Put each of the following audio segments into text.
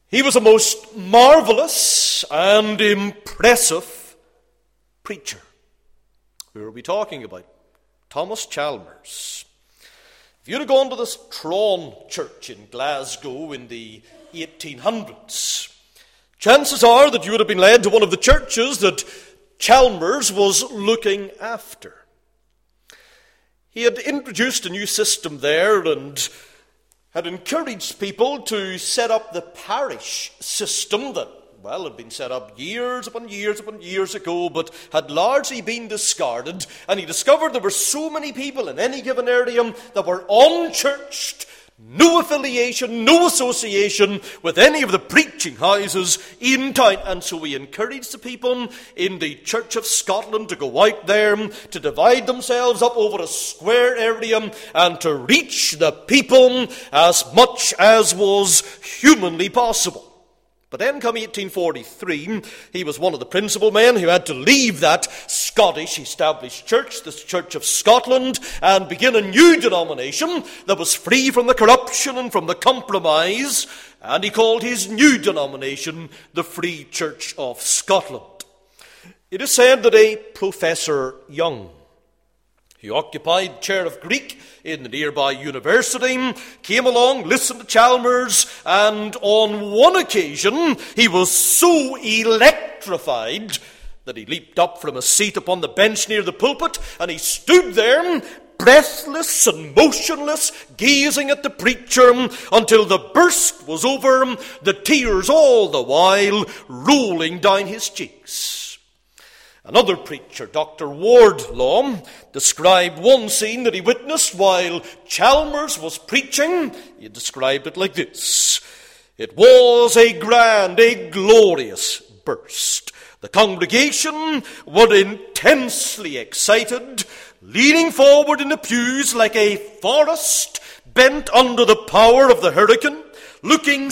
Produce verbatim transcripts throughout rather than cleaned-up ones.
He was a most marvelous and impressive preacher. Who are we talking about? Thomas Chalmers. If you'd have gone to the Tron Church in Glasgow in the eighteen hundreds, chances are that you would have been led to one of the churches that Chalmers was looking after. He had introduced a new system there and had encouraged people to set up the parish system that, well, had been set up years upon years upon years ago, but had largely been discarded. And he discovered there were so many people in any given area that were unchurched, no affiliation, no association with any of the preaching houses in town. And so he encouraged the people in the Church of Scotland to go out there, to divide themselves up over a square area and to reach the people as much as was humanly possible. But then come eighteen forty-three, he was one of the principal men who had to leave that Scottish established church, the Church of Scotland, and begin a new denomination that was free from the corruption and from the compromise, and he called his new denomination the Free Church of Scotland. It is said that a Professor Young, who occupied the chair of Greek in the nearby university, came along, listened to Chalmers, and on one occasion he was so electrified that he leaped up from a seat upon the bench near the pulpit, and he stood there, breathless and motionless, gazing at the preacher until the burst was over, the tears all the while rolling down his cheeks. Another preacher, Doctor Wardlaw, described one scene that he witnessed while Chalmers was preaching. He described it like this: "It was a grand, a glorious burst. The congregation were intensely excited, leaning forward in the pews like a forest bent under the power of the hurricane, looking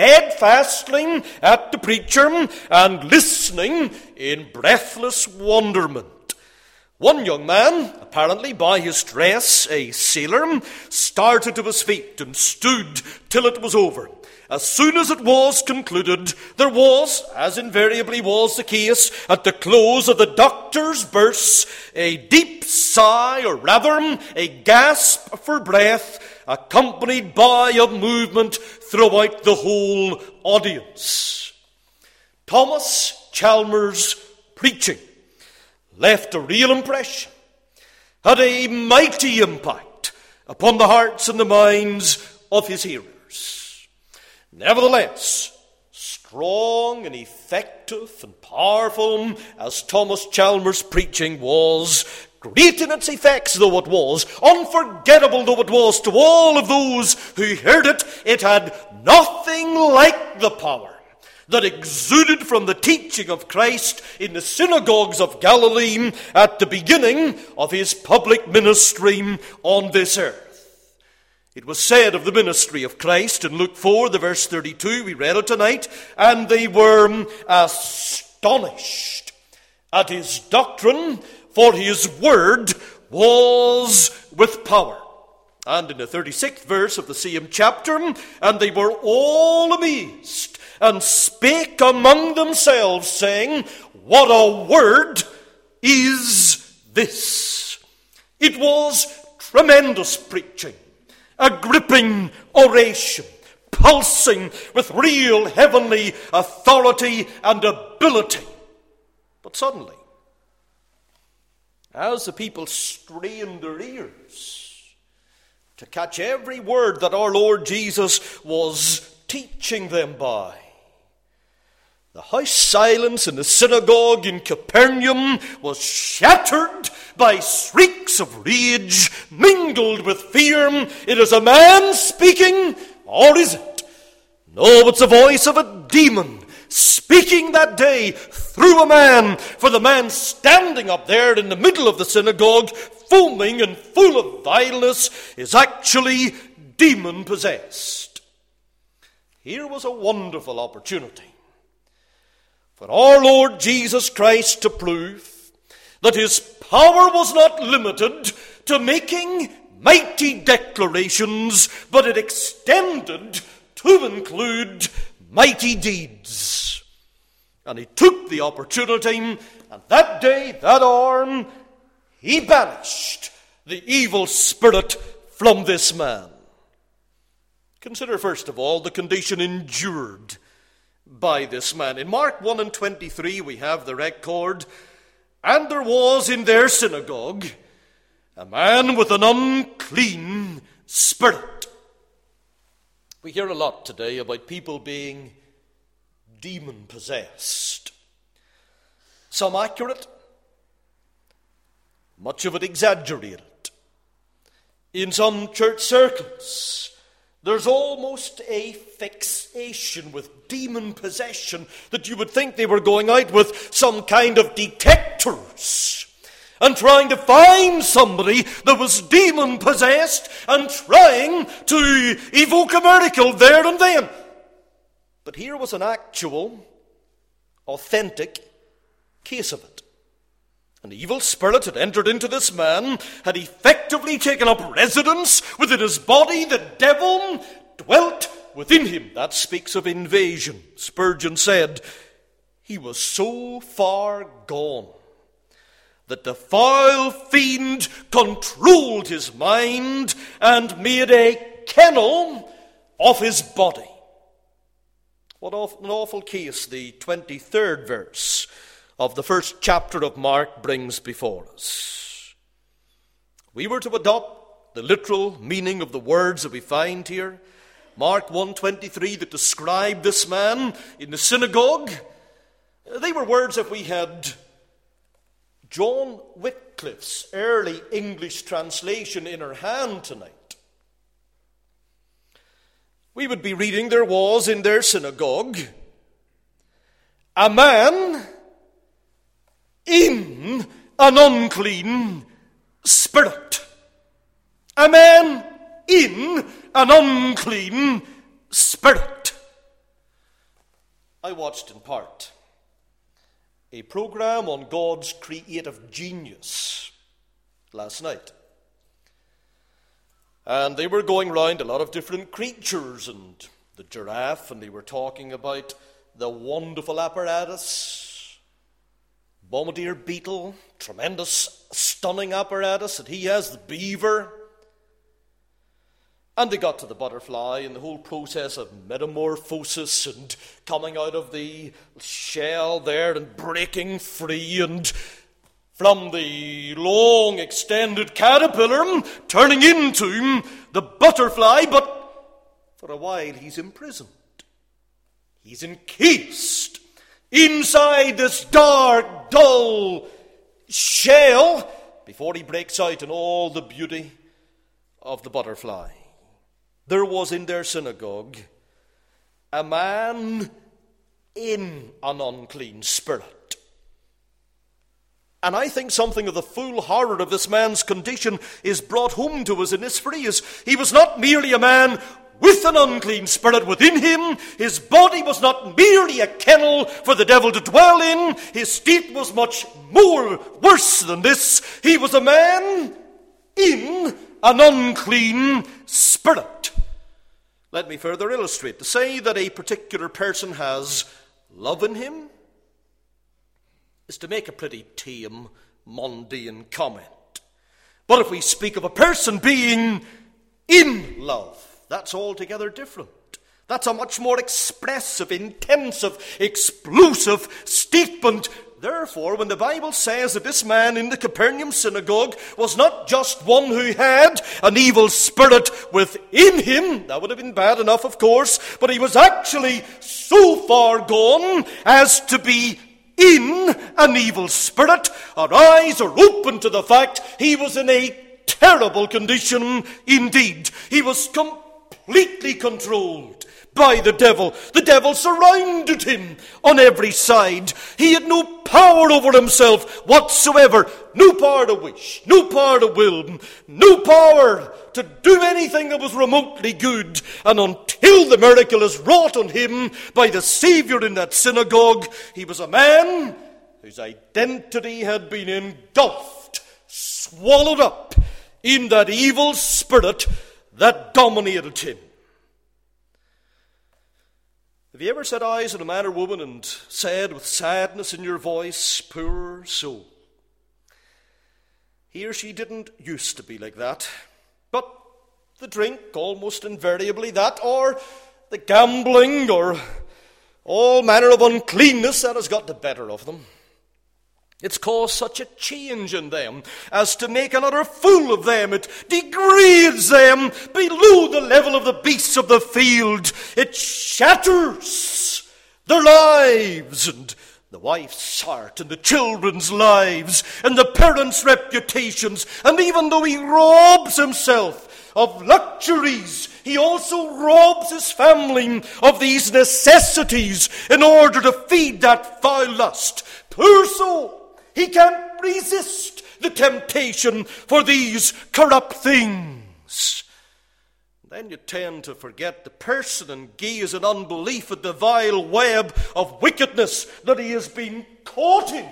steadfastly at the preacher and listening in breathless wonderment. One young man, apparently by his dress a sailor, started to his feet and stood till it was over. As soon as it was concluded, there was, as invariably was the case at the close of the doctor's verse, a deep sigh, or rather a gasp for breath, accompanied by a movement throughout the whole audience." Thomas Chalmers' preaching left a real impression, had a mighty impact upon the hearts and the minds of his hearers. Nevertheless, strong and effective and powerful as Thomas Chalmers' preaching was, great in its effects though it was, unforgettable though it was to all of those who heard it, it had nothing like the power that exuded from the teaching of Christ in the synagogues of Galilee at the beginning of his public ministry on this earth. It was said of the ministry of Christ in Luke four, the verse thirty-two, we read it tonight, "And they were astonished at his doctrine, for his word was with power." And in the thirty-sixth verse of the same chapter, "And they were all amazed, and spake among themselves, saying, What a word is this?" It was tremendous preaching, a gripping oration, pulsing with real heavenly authority and ability. But suddenly, as the people strained their ears to catch every word that our Lord Jesus was teaching them by, the house silence in the synagogue in Capernaum was shattered by shrieks of rage mingled with fear. It is a man speaking, or is it? No, it's the voice of a demon speaking that day through a man, for the man standing up there in the middle of the synagogue, foaming and full of vileness, is actually demon-possessed. Here was a wonderful opportunity for our Lord Jesus Christ to prove that his power was not limited to making mighty declarations, but it extended to include mighty deeds. And he took the opportunity, and that day, that hour, he banished the evil spirit from this man. Consider first of all the condition endured by this man. In Mark one and twenty-three we have the record, and there was in their synagogue a man with an unclean spirit. We hear a lot today about people being demon-possessed. Some accurate, much of it exaggerated. In some church circles, there's almost a fixation with demon possession that you would think they were going out with some kind of detectors and trying to find somebody that was demon-possessed and trying to evoke a miracle there and then. But here was an actual, authentic case of it. An evil spirit had entered into this man, had effectively taken up residence within his body. The devil dwelt within him. That speaks of invasion. Spurgeon said, he was so far gone that the foul fiend controlled his mind and made a kennel of his body. What an awful case the twenty-third verse of the first chapter of Mark brings before us. We were to adopt the literal meaning of the words that we find here. Mark one twenty-three that describe this man in the synagogue. They were words that we had John Wycliffe's early English translation in our hand tonight. We would be reading, there was in their synagogue a man in an unclean spirit. A man in an unclean spirit. I watched in part a program on God's creative genius last night. And they were going round a lot of different creatures and the giraffe, and they were talking about the wonderful apparatus, bombardier beetle, tremendous, stunning apparatus that he has, the beaver. And they got to the butterfly and the whole process of metamorphosis and coming out of the shell there and breaking free and from the long extended caterpillar turning into the butterfly, but for a while he's imprisoned. He's encased inside this dark, dull shell before he breaks out in all the beauty of the butterfly. There was in their synagogue a man in an unclean spirit. And I think something of the full horror of this man's condition is brought home to us in this phrase. He was not merely a man with an unclean spirit within him. His body was not merely a kennel for the devil to dwell in. His state was much more worse than this. He was a man in an unclean spirit. Let me further illustrate. To say that a particular person has love in him is to make a pretty tame, mundane comment. But if we speak of a person being in love, that's altogether different. That's a much more expressive, intensive, explosive statement. Therefore, when the Bible says that this man in the Capernaum synagogue was not just one who had an evil spirit within him, that would have been bad enough, of course, but he was actually so far gone as to be in an evil spirit. Our eyes are open to the fact he was in a terrible condition indeed. He was completely controlled by the devil. The devil surrounded him on every side. He had no power over himself whatsoever. No power to wish, no power to will, no power to do anything that was remotely good. And until the miracle is wrought on him by the Savior in that synagogue, he was a man whose identity had been engulfed, swallowed up in that evil spirit that dominated him. Have you ever set eyes on a man or woman and said with sadness in your voice, poor soul? He or she didn't used to be like that, but the drink, almost invariably that, or the gambling, or all manner of uncleanness that has got the better of them. It's caused such a change in them as to make an utter fool of them. It degrades them below the level of the beasts of the field. It shatters their lives, and the wife's heart, and the children's lives, and the parents' reputations. And even though he robs himself of luxuries, he also robs his family of these necessities in order to feed that foul lust. Poor soul! He can't resist the temptation for these corrupt things. Then you tend to forget the person and gaze in unbelief at the vile web of wickedness that he has been caught in.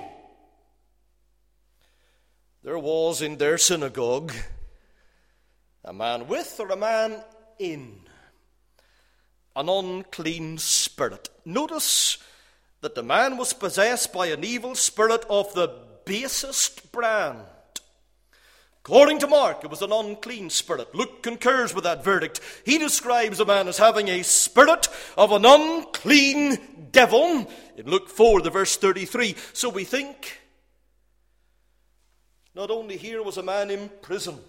There was in their synagogue a man with or a man in an unclean spirit. Notice that the man was possessed by an evil spirit of the basest brand. According to Mark, it was an unclean spirit. Luke concurs with that verdict. He describes a man as having a spirit of an unclean devil in Luke four, the verse thirty-three. So we think not only here was a man imprisoned,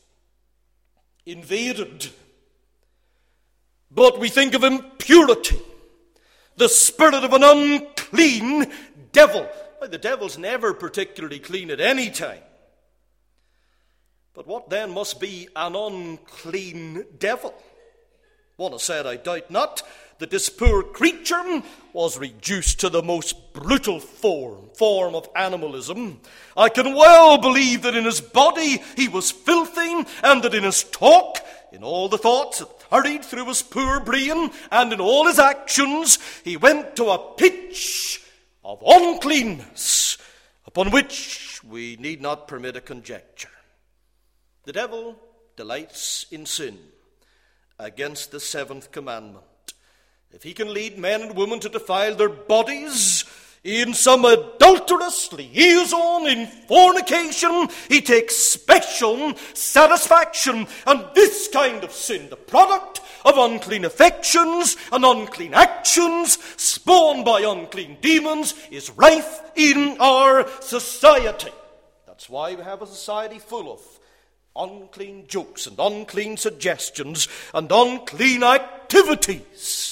invaded, but we think of impurity. The spirit of an unclean devil. Well, the devil's never particularly clean at any time. But what then must be an unclean devil? One has said, I doubt not, that this poor creature was reduced to the most brutal form, form of animalism. I can well believe that in his body he was filthy, and that in his talk, in all the thoughts that hurried through his poor brain, and in all his actions, he went to a pitch of uncleanness, upon which we need not permit a conjecture. The devil delights in sin against the seventh commandment. If he can lead men and women to defile their bodies in some adulterous liaison, in fornication, he takes special satisfaction. And this kind of sin, the product of unclean affections and unclean actions, spawned by unclean demons, is rife in our society. That's why we have a society full of unclean jokes and unclean suggestions and unclean activities.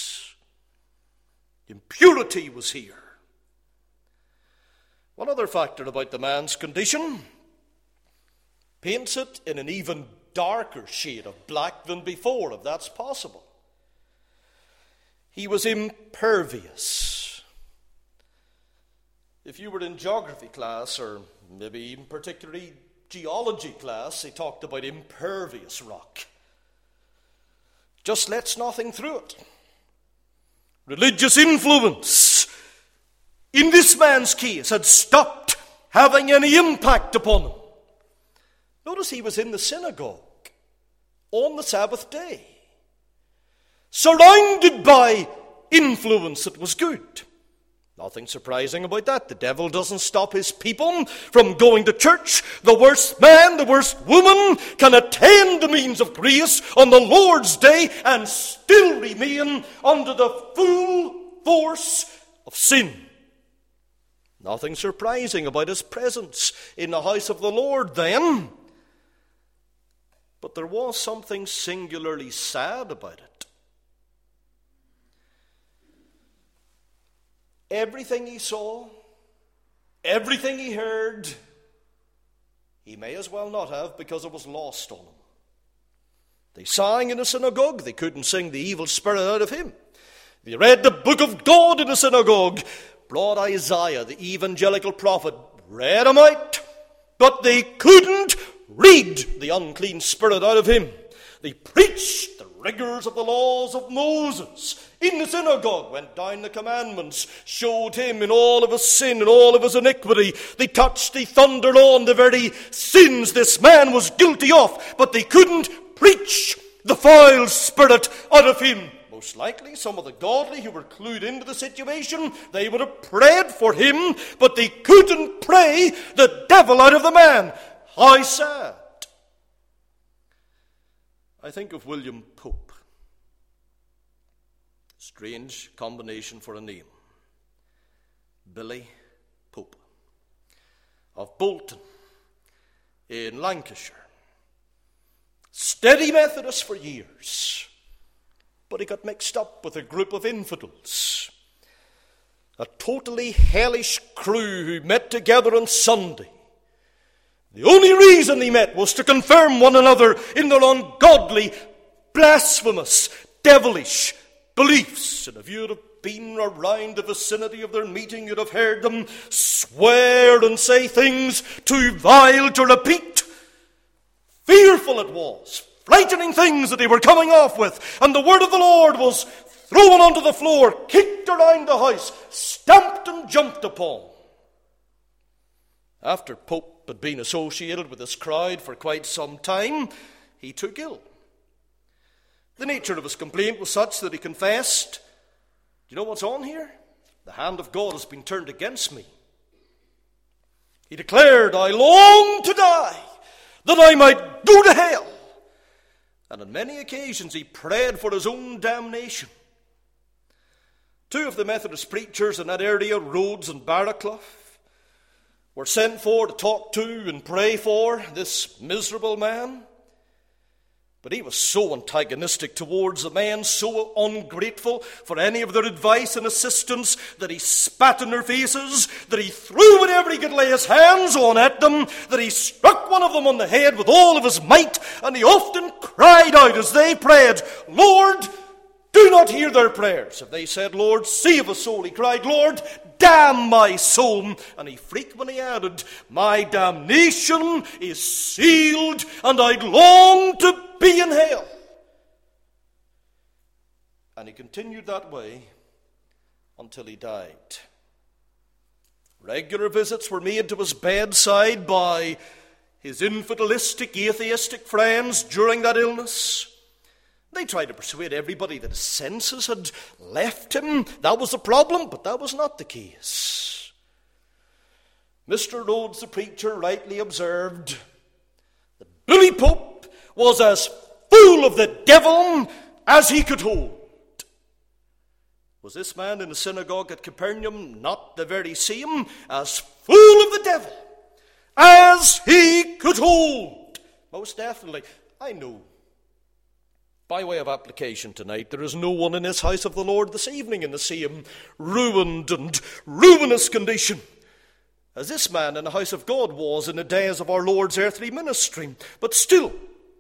Impurity was here. One other factor about the man's condition paints it in an even darker shade of black than before, if that's possible. He was impervious. If you were in geography class, or maybe even particularly geology class, they talked about impervious rock. Just lets nothing through it. Religious influence, in this man's case, had stopped having any impact upon him. Notice he was in the synagogue on the Sabbath day, surrounded by influence that was good. Nothing surprising about that. The devil doesn't stop his people from going to church. The worst man, the worst woman can attend the means of grace on the Lord's day and still remain under the full force of sin. Nothing surprising about his presence in the house of the Lord then. But there was something singularly sad about it. Everything he saw, everything he heard, he may as well not have, because it was lost on him. They sang in a synagogue. They couldn't sing the evil spirit out of him. They read the book of God in a synagogue. Brought Isaiah, the evangelical prophet, read him out. But they couldn't read the unclean spirit out of him. They preached the rigors of the laws of Moses in the synagogue, went down the commandments, showed him in all of his sin and all of his iniquity. They touched, they thundered on the very sins this man was guilty of, but they couldn't preach the foul spirit out of him. most likely, some of the godly who were clued into the situation, they would have prayed for him, but they couldn't pray the devil out of the man. How sad. I think of William Pope. Strange combination for a name. Billy Pope of Bolton in Lancashire. Steady Methodist for years, but he got mixed up with a group of infidels, a totally hellish crew who met together on Sunday. The only reason they met was to confirm one another in their ungodly, blasphemous, devilish beliefs. And if you'd have been around the vicinity of their meeting, you'd have heard them swear and say things too vile to repeat. Fearful it was, frightening things that they were coming off with, and the word of the Lord was thrown onto the floor, kicked around the house, stamped and jumped upon. After Pope had been associated with this crowd for quite some time, he took ill. The nature of his complaint was such that he confessed, "Do you know what's on here? The hand of God has been turned against me." He declared, "I long to die, that I might go to hell." And on many occasions he prayed for his own damnation. Two of the Methodist preachers in that area, Rhodes and Barraclough, were sent for to talk to and pray for this miserable man. But he was so antagonistic towards the men, so ungrateful for any of their advice and assistance, that he spat in their faces, that he threw whatever he could lay his hands on at them, that he struck one of them on the head with all of his might, and he often cried out as they prayed, "Lord, do not hear their prayers." If they said, "Lord, save a soul," he cried, "Lord, damn my soul." And he frequently added, "My damnation is sealed, and I'd long to be in hell." And he continued that way until he died. Regular visits were made to his bedside by his infidelistic, atheistic friends during that illness. They tried to persuade everybody that his senses had left him. That was the problem, but that was not the case. Mister Rhodes, the preacher, rightly observed that Billy Pope was as full of the devil as he could hold. Was this man in the synagogue at Capernaum not the very same, as full of the devil as he could hold? Most definitely. I know, by way of application tonight, there is no one in this house of the Lord this evening in the same ruined and ruinous condition as this man in the house of God was in the days of our Lord's earthly ministry. But still,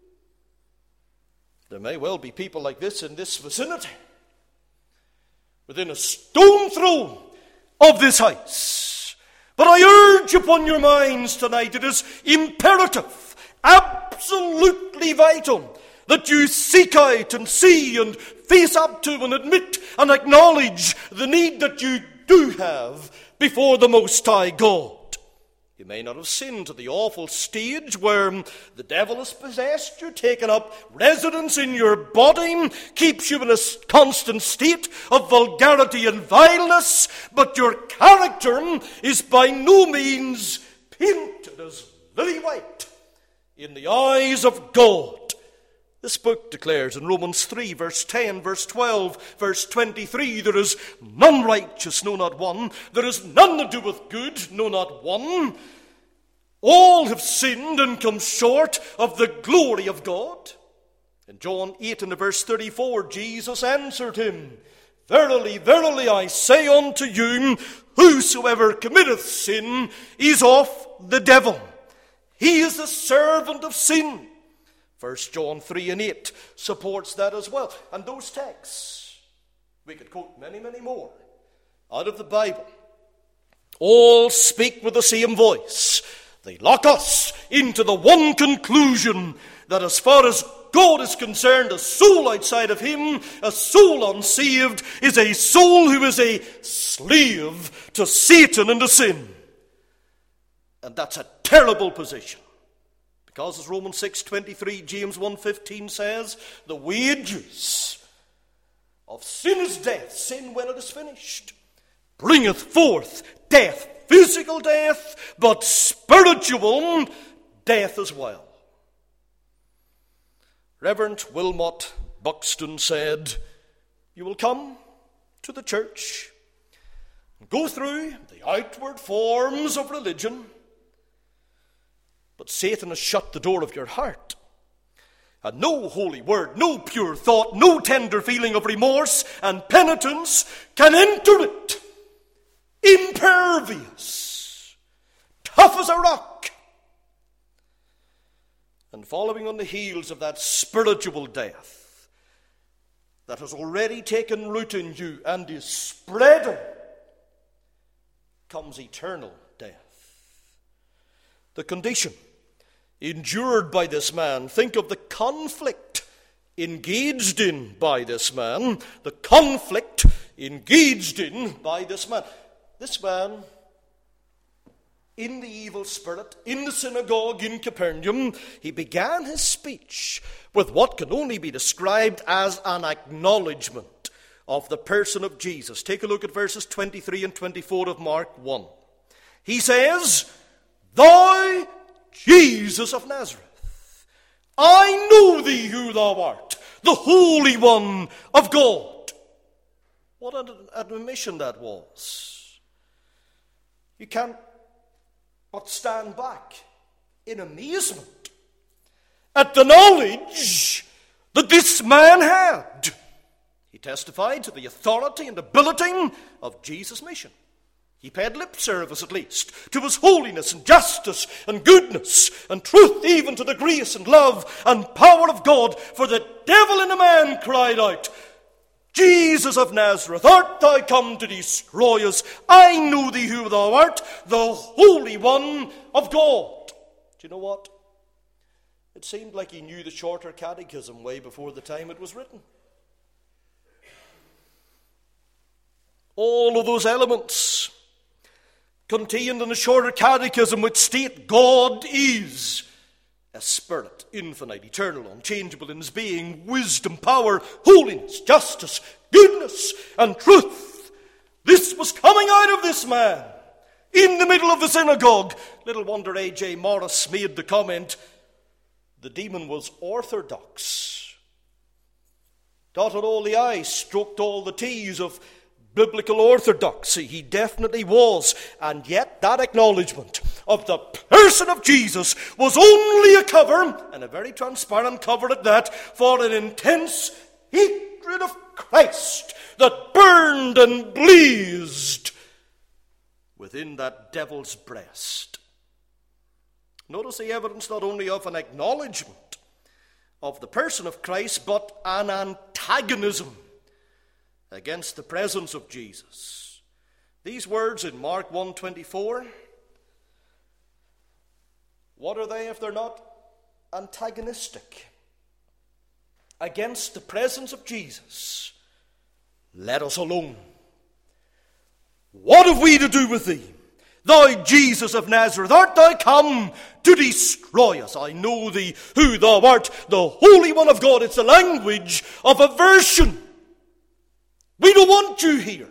there may well be people like this in this vicinity, within a stone throw of this house. But I urge upon your minds tonight, it is imperative, absolutely vital, that you seek out and see and face up to and admit and acknowledge the need that you do have before the Most High God. You may not have sinned to the awful stage where the devil has possessed you, taken up residence in your body, keeps you in a constant state of vulgarity and vileness, but your character is by no means painted as lily white in the eyes of God. This book declares in Romans three, verse ten, verse twelve, verse twenty-three, there is none righteous, no, not one. There is none that doeth good, no, not one. All have sinned and come short of the glory of God. In John eight and verse thirty-four, Jesus answered him, "Verily, verily, I say unto you, whosoever committeth sin is of the devil. He is the servant of sin." First John three and eight supports that as well. And those texts, we could quote many, many more out of the Bible, all speak with the same voice. They lock us into the one conclusion that as far as God is concerned, a soul outside of him, a soul unsaved, is a soul who is a slave to Satan and to sin. And that's a terrible position. Because as Romans six twenty-three, James one fifteen says, the wages of sin is death, sin when it is finished, bringeth forth death, physical death, but spiritual death as well. Reverend Wilmot Buxton said, "You will come to the church and go through the outward forms of religion, but Satan has shut the door of your heart. And no holy word, no pure thought, no tender feeling of remorse and penitence can enter it. Impervious, tough as a rock." And following on the heels of that spiritual death that has already taken root in you and is spreading, comes eternal death. The condition endured by this man, think of the conflict engaged in by this man, the conflict engaged in by this man. This man, in the evil spirit, in the synagogue in Capernaum, he began his speech with what can only be described as an acknowledgement of the person of Jesus. Take a look at verses twenty-three and twenty-four of Mark one. He says, "Thou Jesus of Nazareth, I know thee who thou art, the Holy One of God." What an admission that was. You can't but stand back in amazement at the knowledge that this man had. He testified to the authority and ability of Jesus' mission. He paid lip service, at least, to his holiness and justice and goodness and truth, even to the grace and love and power of God. For the devil in a man cried out, "Jesus of Nazareth, art thou come to destroy us? I know thee who thou art, the Holy One of God." Do you know what? It seemed like he knew the Shorter Catechism way before the time it was written. All of those elements contained in the Shorter Catechism which state God is a spirit, infinite, eternal, unchangeable in his being, wisdom, power, holiness, justice, goodness, and truth. This was coming out of this man in the middle of the synagogue. Little wonder A J Morris made the comment, the demon was orthodox. Dotted all the I's, stroked all the T's of biblical orthodoxy. He definitely was. And yet that acknowledgement of the person of Jesus was only a cover, and a very transparent cover at that, for an intense hatred of Christ that burned and blazed within that devil's breast. Notice the evidence not only of an acknowledgement of the person of Christ, but an antagonism against the presence of Jesus. These words in Mark one twenty-four, what are they if they're not antagonistic against the presence of Jesus? Let us alone. What have we to do with thee, thou Jesus of Nazareth? Art thou come to destroy us? I know thee who thou art, the Holy One of God. It's a language of aversion. We don't want you here.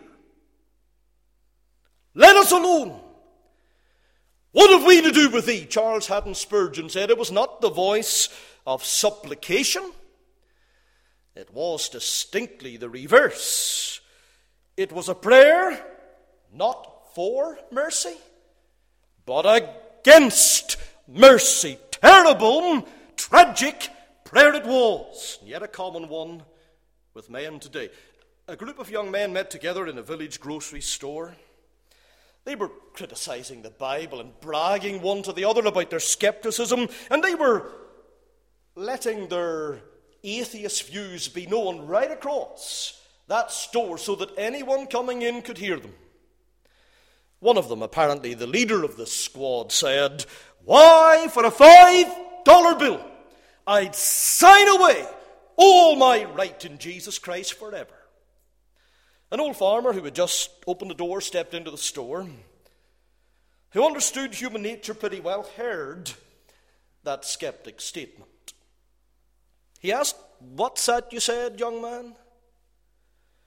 Let us alone. What have we to do with thee? Charles Haddon Spurgeon said it was not the voice of supplication. It was distinctly the reverse. It was a prayer not for mercy, but against mercy. Terrible, tragic prayer it was, yet a common one with men today. A group of young men met together in a village grocery store. They were criticizing the Bible and bragging one to the other about their skepticism, and they were letting their atheist views be known right across that store so that anyone coming in could hear them. One of them, apparently the leader of the squad, said, "Why, for a five-dollar bill, I'd sign away all my right in Jesus Christ forever." An old farmer who had just opened the door stepped into the store, who understood human nature pretty well, heard that skeptic's statement. He asked, "What's that you said, young man?"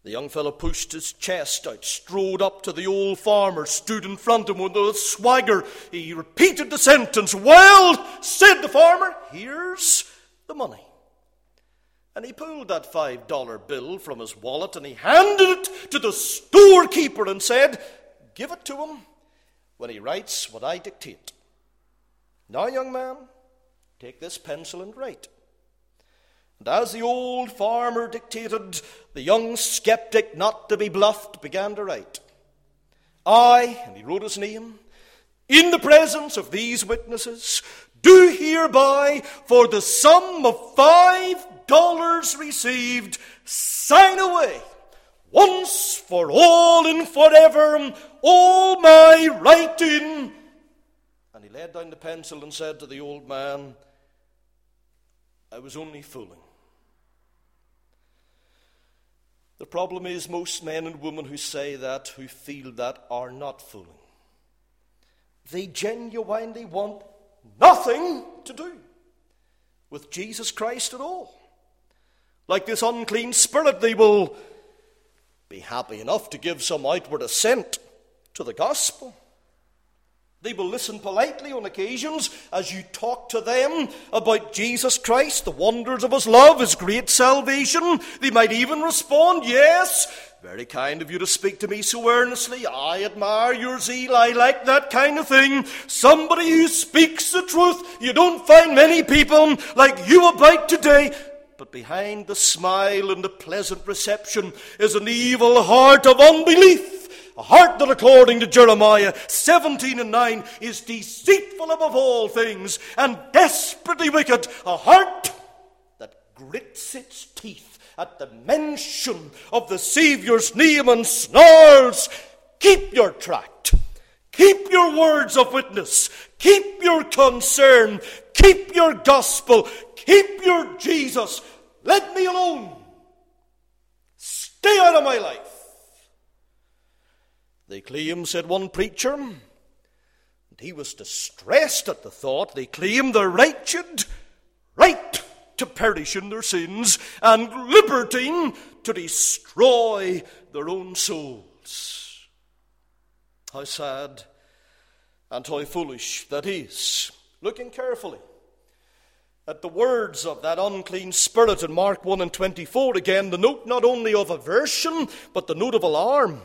The young fellow pushed his chest out, strode up to the old farmer, stood in front of him with a swagger. He repeated the sentence. "Well," said the farmer, "here's the money." And he pulled that five dollar bill from his wallet and he handed it to the storekeeper and said, "Give it to him when he writes what I dictate. Now, young man, take this pencil and write." And as the old farmer dictated, the young skeptic, not to be bluffed, began to write. "I," and he wrote his name, "in the presence of these witnesses, do hereby, for the sum of five dollars received, sign away, once for all and forever, all my writing." And he laid down the pencil and said to the old man, "I was only fooling." The problem is most men and women who say that, who feel that, are not fooling. They genuinely want nothing to do with Jesus Christ at all. Like this unclean spirit, they will be happy enough to give some outward assent to the gospel. They will listen politely on occasions as you talk to them about Jesus Christ, the wonders of his love, his great salvation. They might even respond, "Yes, very kind of you to speak to me so earnestly. I admire your zeal. I like that kind of thing. Somebody who speaks the truth. You don't find many people like you about today." But behind the smile and the pleasant reception is an evil heart of unbelief. A heart that, according to Jeremiah seventeen and nine, is deceitful above all things and desperately wicked. A heart that grits its teeth at the mention of the Saviour's name and snarls, "Keep your tract. Keep your words of witness. Keep your concern. Keep your gospel. Keep your Jesus. Let me alone. Stay out of my life." They claim, said one preacher, and he was distressed at the thought, they claim the wretched right to perish in their sins and liberty to destroy their own souls. How sad and how foolish that is. Looking carefully at the words of that unclean spirit in Mark one and twenty-four, again, the note not only of aversion, but the note of alarm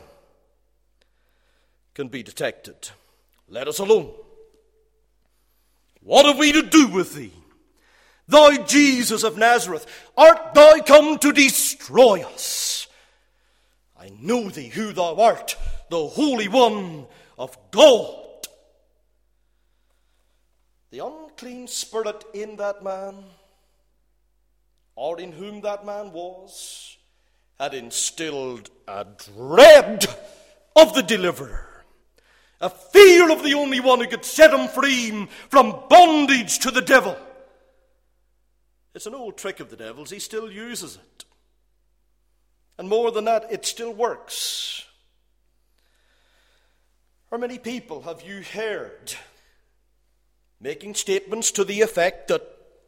can be detected. "Let us alone. What have we to do with thee? Thou Jesus of Nazareth, art thou come to destroy us? I know thee who thou art, the Holy One of God." The unclean spirit in that man, or in whom that man was, had instilled a dread of the deliverer. A fear of the only one who could set him free from bondage to the devil. It's an old trick of the devil's. He still uses it. And more than that, it still works. How many people have you heard making statements to the effect that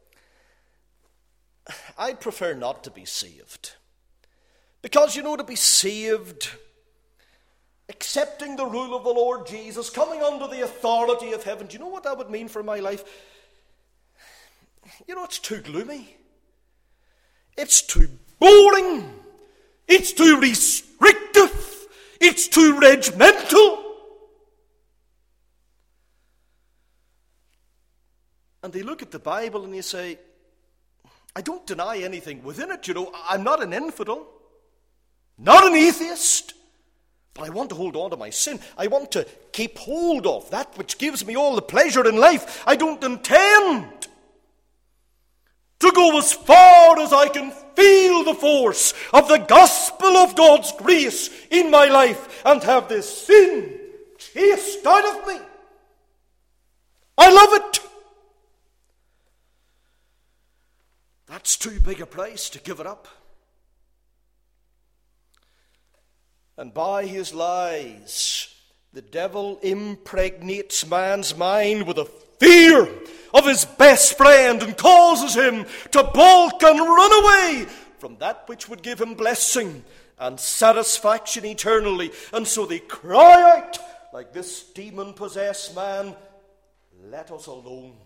"I'd prefer not to be saved"? Because, you know, to be saved, accepting the rule of the Lord Jesus, coming under the authority of heaven, do you know what that would mean for my life? You know, it's too gloomy. It's too boring. It's too restrictive. It's too regimental. And they look at the Bible and they say, I don't deny anything within it, you know. I'm not an infidel, not an atheist. But I want to hold on to my sin. I want to keep hold of that which gives me all the pleasure in life. I don't intend to go as far as I can feel the force of the gospel of God's grace in my life and have this sin chased out of me. I love it. That's too big a price to give it up. And by his lies, the devil impregnates man's mind with a fear of his best friend and causes him to balk and run away from that which would give him blessing and satisfaction eternally. And so they cry out like this demon-possessed man, "Let us alone.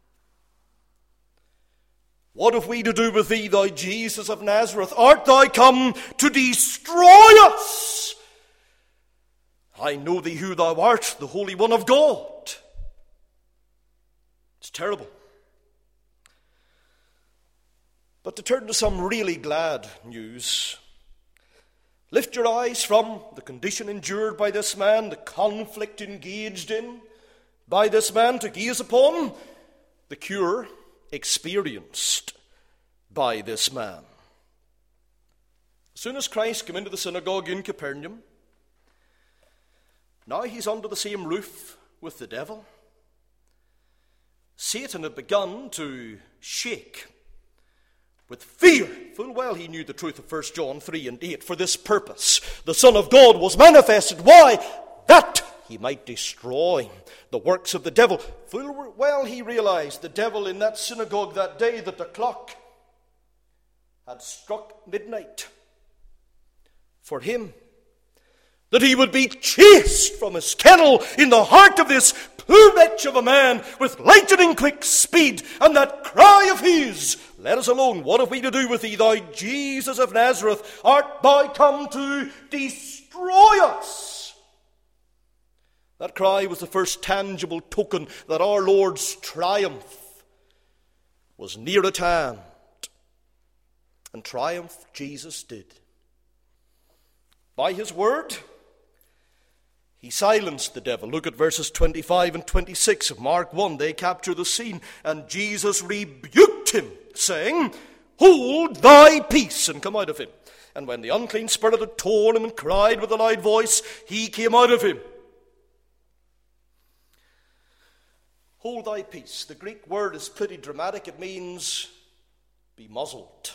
What have we to do with thee, thou Jesus of Nazareth? Art thou come to destroy us? I know thee who thou art, the Holy One of God." It's terrible. But to turn to some really glad news, lift your eyes from the condition endured by this man, the conflict engaged in by this man, to gaze upon the cure experienced by this man. As soon as Christ came into the synagogue in Capernaum, now he's under the same roof with the devil. Satan had begun to shake with fear. Full well he knew the truth of First John three and eight. For this purpose the Son of God was manifested. Why? That he might destroy the works of the devil. Full well he realized, the devil in that synagogue that day, that the clock had struck midnight for him, that he would be chased from his kennel in the heart of this poor wretch of a man with lightning quick speed, and that cry of his, "Let us alone, what have we to do with thee, thou Jesus of Nazareth? Art thou come to destroy us?" That cry was the first tangible token that our Lord's triumph was near at hand. And triumph Jesus did. By his word, he silenced the devil. Look at verses twenty-five and twenty-six of Mark one. They capture the scene. "And Jesus rebuked him, saying, Hold thy peace, and come out of him. And when the unclean spirit had torn him and cried with a loud voice, he came out of him." Hold thy peace. The Greek word is pretty dramatic. It means be muzzled.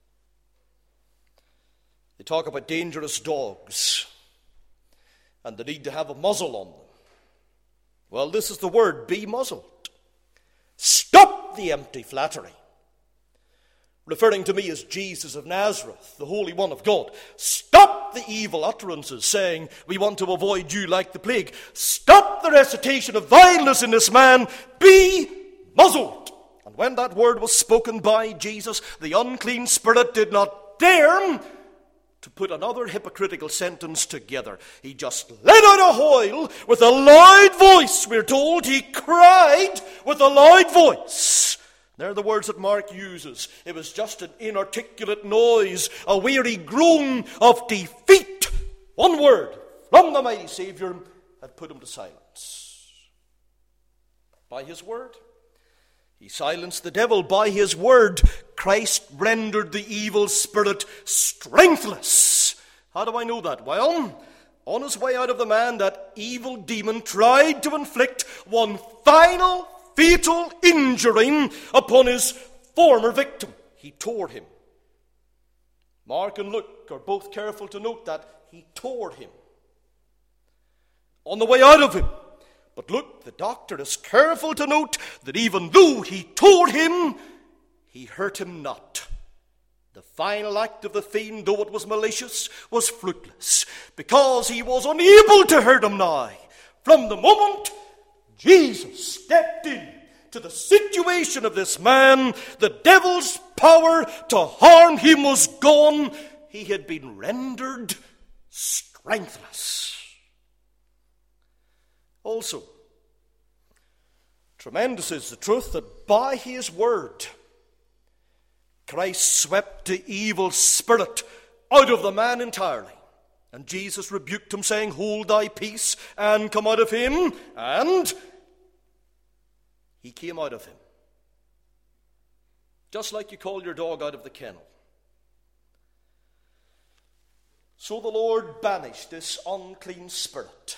They talk about dangerous dogs and the need to have a muzzle on them. Well, this is the word, be muzzled. Stop the empty flattery. Referring to me as Jesus of Nazareth, the Holy One of God. Stop the evil utterances saying, "We want to avoid you like the plague." Stop the recitation of vileness in this man. Be muzzled. And when that word was spoken by Jesus, the unclean spirit did not dare to put another hypocritical sentence together. He just let out a howl with a loud voice. We're told he cried with a loud voice. They're the words that Mark uses. It was just an inarticulate noise, a weary groan of defeat. One word from the mighty Savior had put him to silence. By his word, he silenced the devil. By his word, Christ rendered the evil spirit strengthless. How do I know that? Well, on his way out of the man, that evil demon tried to inflict one final fatal injury upon his former victim. He tore him. Mark and Luke are both careful to note that he tore him on the way out of him. But Luke, the doctor, is careful to note that even though he tore him, he hurt him not. The final act of the fiend, though it was malicious, was fruitless, because he was unable to hurt him now. From the moment Jesus stepped in to the situation of this man, the devil's power to harm him was gone. He had been rendered strengthless. Also, tremendous is the truth that by his word, Christ swept the evil spirit out of the man entirely. And Jesus rebuked him, saying, "Hold thy peace, and come out of him." And he came out of him. Just like you call your dog out of the kennel. So the Lord banished this unclean spirit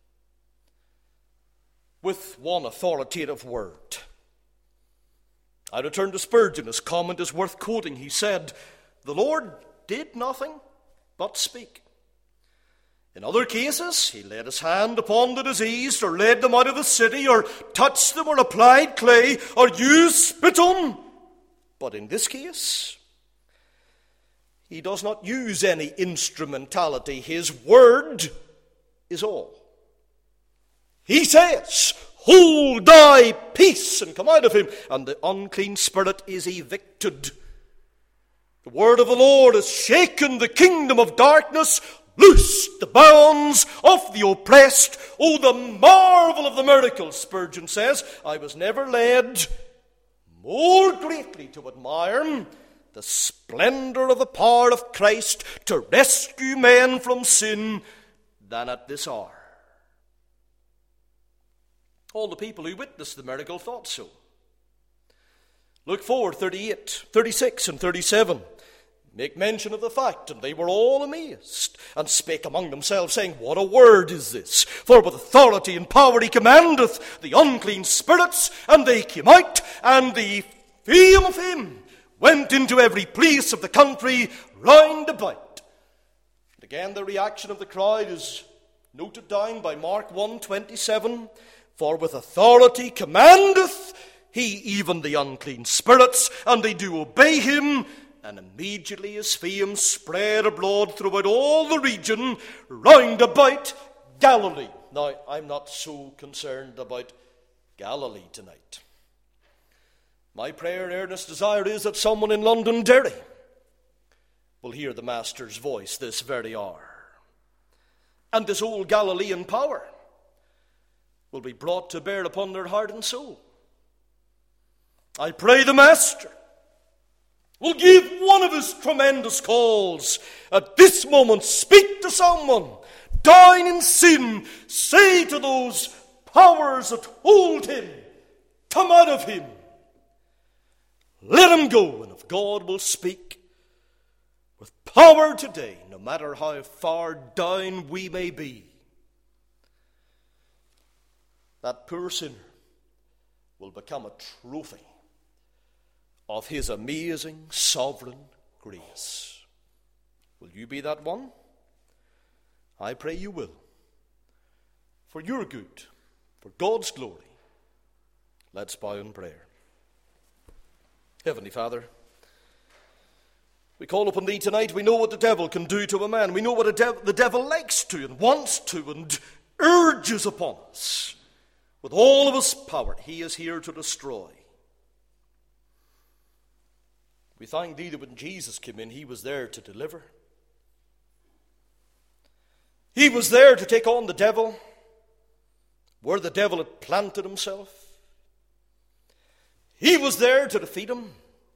with one authoritative word. I return to Spurgeon. His comment is worth quoting. He said, "The Lord did nothing but speak. In other cases, he laid his hand upon the diseased, or led them out of the city, or touched them, or applied clay, or used spittle. But in this case, he He does not use any instrumentality. His word is all. He says, hold thy peace, and come out of him, and the unclean spirit is evicted. The word of the Lord has shaken the kingdom of darkness, loosed the bonds of the oppressed. Oh, the marvel of the miracles, Spurgeon says. I was never led more greatly to admire the splendor of the power of Christ to rescue men from sin than at this hour. All the people who witnessed the miracle thought so. Look forward, thirty-eight, thirty-six, and thirty-seven. Make mention of the fact, and they were all amazed, and spake among themselves, saying, what a word is this? For with authority and power he commandeth the unclean spirits, and they came out, and the fame of him went into every place of the country round about. And again, the reaction of the crowd is noted down by Mark one twenty-seven. For with authority commandeth he even the unclean spirits, and they do obey him. And immediately his fame spread abroad throughout all the region round about Galilee. Now, I'm not so concerned about Galilee tonight. My prayer and earnest desire is that someone in Londonderry will hear the Master's voice this very hour. And this old Galilean power will be brought to bear upon their heart and soul. I pray the Master will give one of his tremendous calls. At this moment, speak to someone down in sin. Say to those powers that hold him, come out of him. Let him go. And if God will speak with power today, no matter how far down we may be, that poor sinner will become a trophy of his amazing sovereign grace. Will you be that one? I pray you will. For your good, for God's glory. Let's bow in prayer. Heavenly Father, we call upon thee tonight. We know what the devil can do to a man. We know what a dev- the devil likes to and wants to and urges upon us. With all of his power, he is here to destroy. We thank thee that when Jesus came in, he was there to deliver. He was there to take on the devil where the devil had planted himself. He was there to defeat him.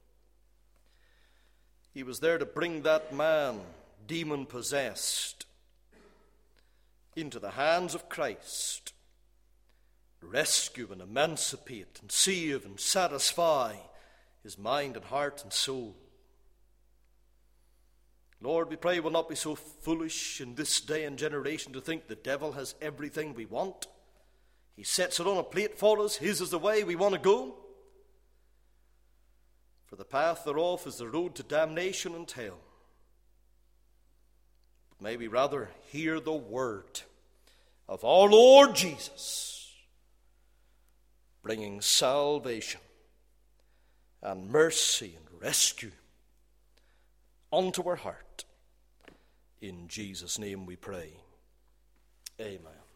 He was there to bring that man, demon-possessed, into the hands of Christ. Rescue and emancipate and save and satisfy his mind and heart and soul. Lord, we pray we'll not be so foolish in this day and generation to think the devil has everything we want. He sets it on a plate for us. His is the way we want to go. For the path thereof is the road to damnation and hell. But may we rather hear the word of our Lord Jesus, bringing salvation and mercy and rescue unto our heart. In Jesus' name we pray. Amen.